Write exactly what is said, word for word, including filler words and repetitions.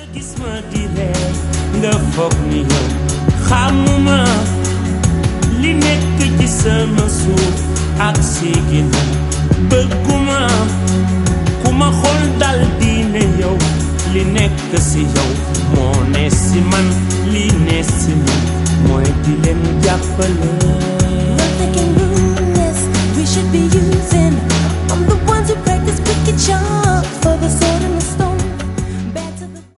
gis ma di ree nga foog ni yow xamuma li nekk ci sama suuf ak sigina bëgguma ku ma xool dal di ne yow li nekk si yow moo ne si man li ne si man mooy di leen jàppale.